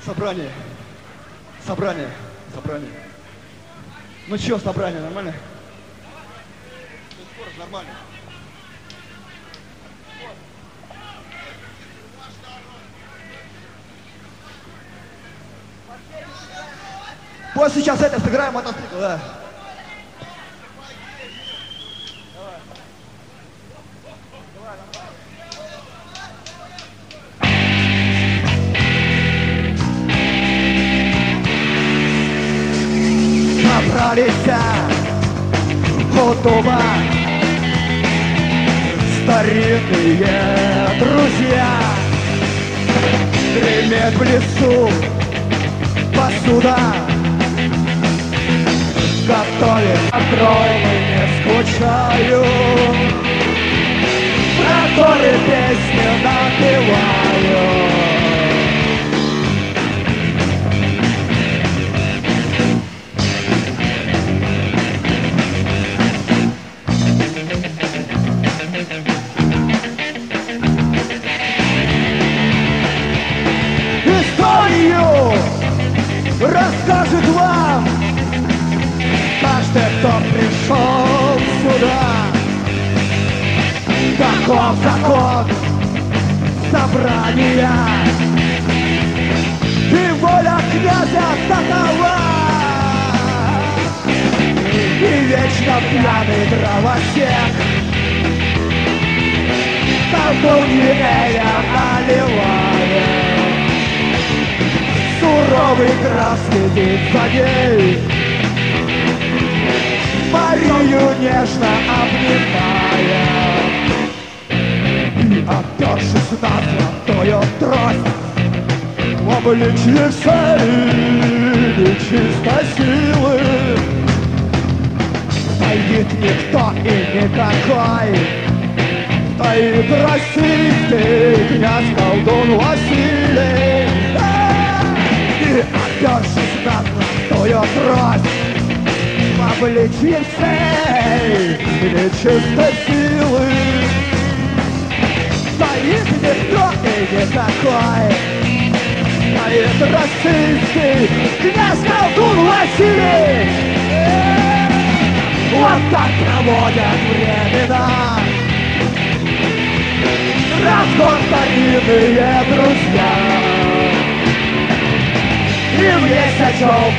Собрание. Собрание. Собрание. Ну чё, собрание, нормально? Нормально. Вот сейчас это сыграем мотоцикл, да. Собрались у дома старинные друзья. Гремит в лесу посуда, готовит откроймы, не скучаю. Про горе песни напеваю. Расскажет вам каждый, кто пришел сюда. Таков закон собрания, и воля князя такова. И вечно пьяный дровосек колдуньи Эля наливает. Суровый граф следит за ней, Марию нежно обнимая. И опершись на золотую трость, в обличье всей нечистой силы стоит никто и никакой, стоит российский князь-колдун Василий. И опершись на золотую трость, в обличье всей нечистой силы стоит никто и никакой, стоит российский князь-колдун Василий. Вот так проводят времена разгон старинные друзья. И есть о чем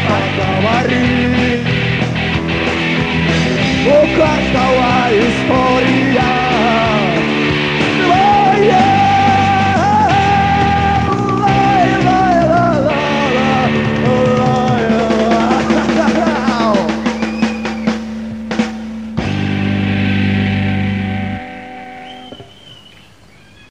поговорить, у каждого история.